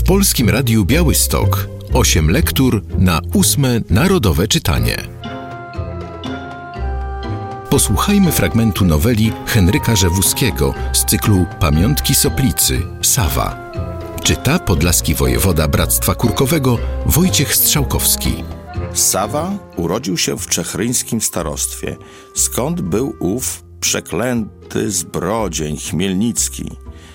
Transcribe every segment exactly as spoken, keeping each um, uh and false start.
Polskim Radiu Białystok. Osiem lektur na ósme Narodowe Czytanie. Posłuchajmy fragmentu noweli Henryka Rzewuskiego z cyklu Pamiątki Soplicy, Sawa. Czyta podlaski wojewoda Bractwa Kurkowego Wojciech Strzałkowski. Sawa urodził się w czechryńskim starostwie, skąd był ów przeklęty zbrodzień chmielnicki.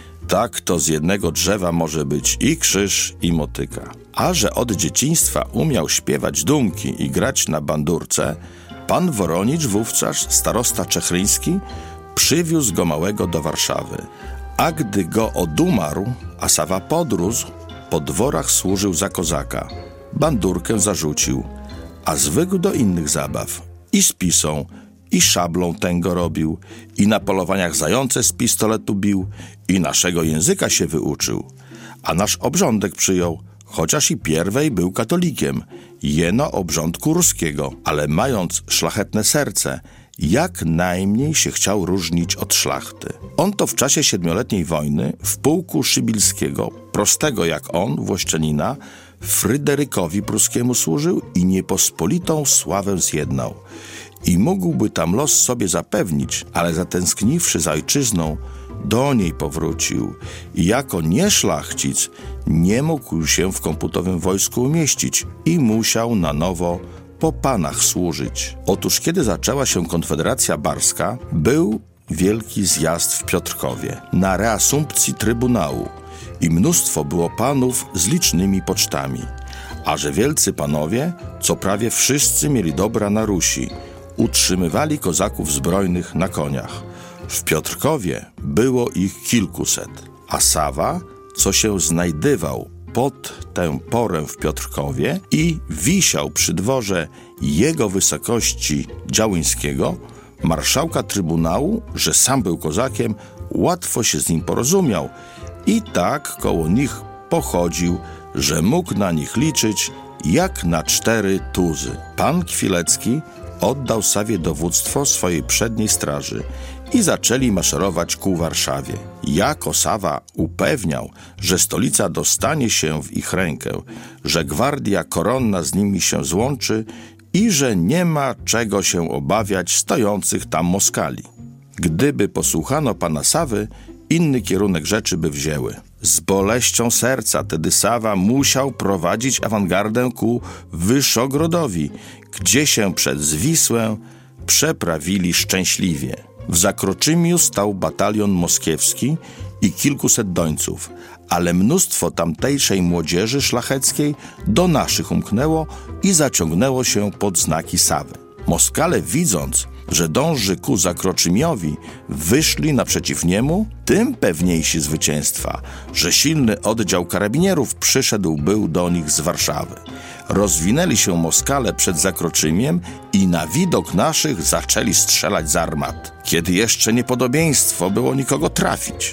Tak to z jednego drzewa może być i krzyż, i motyka. A że od dzieciństwa umiał śpiewać dumki i grać na bandurce, pan Woronicz wówczas, starosta czechryński, przywiózł go małego do Warszawy. A gdy go odumarł, a Sawa podrósł, po dworach służył za kozaka. Bandurkę zarzucił, a zwykł do innych zabaw. I z pisą, i szablą tęgo robił, i na polowaniach zające z pistoletu bił, i naszego języka się wyuczył. A nasz obrządek przyjął, chociaż i pierwej był katolikiem, jeno obrządku ruskiego, ale mając szlachetne serce, jak najmniej się chciał różnić od szlachty. On to w czasie siedmioletniej wojny w pułku Szybilskiego, prostego jak on, włoszczanina, Fryderykowi Pruskiemu służył i niepospolitą sławę zjednał. I mógłby tam los sobie zapewnić, ale zatęskniwszy za ojczyzną, do niej powrócił i jako nieszlachcic nie mógł się w komputowym wojsku umieścić i musiał na nowo po panach służyć. Otóż kiedy zaczęła się Konfederacja Barska, był wielki zjazd w Piotrkowie na reasumpcji Trybunału i mnóstwo było panów z licznymi pocztami. A że wielcy panowie, co prawie wszyscy mieli dobra na Rusi, utrzymywali kozaków zbrojnych na koniach. W Piotrkowie było ich kilkuset, a Sawa, co się znajdywał pod tę porę w Piotrkowie i wisiał przy dworze jego wysokości Działyńskiego, marszałka Trybunału, że sam był kozakiem, łatwo się z nim porozumiał i tak koło nich pochodził, że mógł na nich liczyć jak na cztery tuzy. Pan Kwilecki oddał Sawie dowództwo swojej przedniej straży i zaczęli maszerować ku Warszawie. Jako Sawa upewniał, że stolica dostanie się w ich rękę, że gwardia koronna z nimi się złączy i że nie ma czego się obawiać stojących tam Moskali. Gdyby posłuchano pana Sawy, inny kierunek rzeczy by wzięły. Z boleścią serca tedy Sawa musiał prowadzić awangardę ku Wyszogrodowi, gdzie się przez Wisłę przeprawili szczęśliwie. W Zakroczymiu stał batalion moskiewski i kilkuset dońców, ale mnóstwo tamtejszej młodzieży szlacheckiej do naszych umknęło i zaciągnęło się pod znaki Sawy. Moskale, widząc, że dąży ku Zakroczymiowi, wyszli naprzeciw niemu, tym pewniejsi zwycięstwa, że silny oddział karabinierów przyszedł był do nich z Warszawy. Rozwinęli się Moskale przed Zakroczymiem i na widok naszych zaczęli strzelać z armat, kiedy jeszcze niepodobieństwo było nikogo trafić.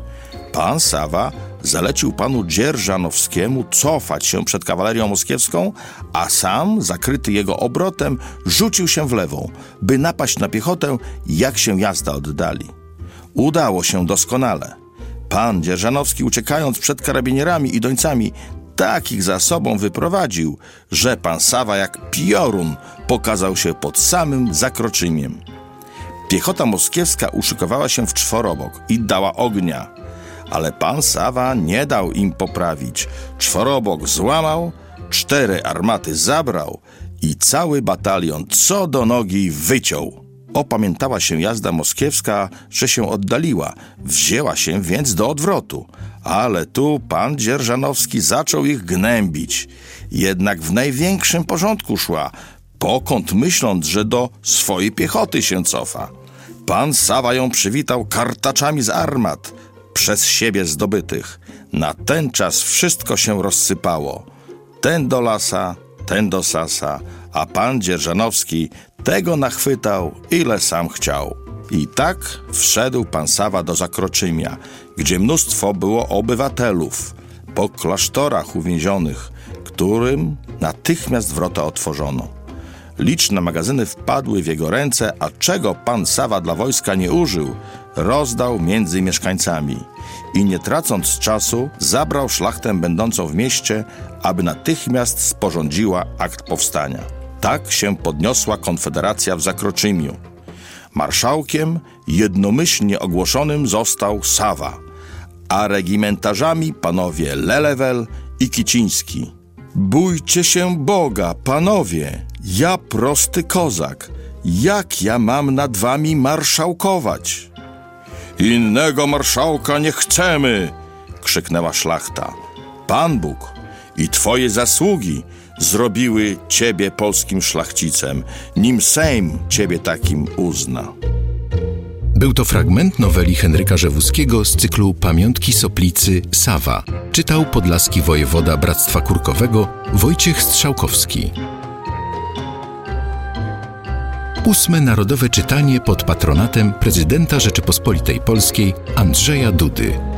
Pan Sawa zalecił panu Dzierżanowskiemu cofać się przed kawalerią moskiewską, a sam, zakryty jego obrotem, rzucił się w lewą, by napaść na piechotę, jak się jazda oddali. Udało się doskonale. Pan Dzierżanowski, uciekając przed karabinierami i dońcami, tak ich za sobą wyprowadził, że pan Sawa jak piorun pokazał się pod samym Zakroczymiem. Piechota moskiewska uszykowała się w czworobok i dała ognia, ale pan Sawa nie dał im poprawić. Czworobok złamał, cztery armaty zabrał i cały batalion co do nogi wyciął. Opamiętała się jazda moskiewska, że się oddaliła, wzięła się więc do odwrotu. Ale tu pan Dzierżanowski zaczął ich gnębić. Jednak w największym porządku szła, pokąd myśląc, że do swojej piechoty się cofa. Pan Sawa ją przywitał kartaczami z armat, przez siebie zdobytych. Na ten czas wszystko się rozsypało. Ten do lasa, ten do sasa, a pan Dzierżanowski tego nachwytał, ile sam chciał. I tak wszedł pan Sawa do Zakroczymia, gdzie mnóstwo było obywatelów, po klasztorach uwięzionych, którym natychmiast wrota otworzono. Liczne magazyny wpadły w jego ręce, a czego pan Sawa dla wojska nie użył, rozdał między mieszkańcami. I nie tracąc czasu, zabrał szlachtę będącą w mieście, aby natychmiast sporządziła akt powstania. Tak się podniosła Konfederacja w Zakroczymiu. Marszałkiem jednomyślnie ogłoszonym został Sawa, a regimentarzami panowie Lelewel i Kiciński. Bójcie się Boga, panowie, ja prosty kozak, jak ja mam nad wami marszałkować? Innego marszałka nie chcemy, krzyknęła szlachta. Pan Bóg i twoje zasługi zrobiły ciebie polskim szlachcicem, nim Sejm ciebie takim uzna. Był to fragment noweli Henryka Rzewuskiego z cyklu Pamiątki Soplicy Sawa. Czytał podlaski wojewoda Bractwa Kurkowego Wojciech Strzałkowski. Ósme Narodowe Czytanie pod patronatem prezydenta Rzeczypospolitej Polskiej Andrzeja Dudy.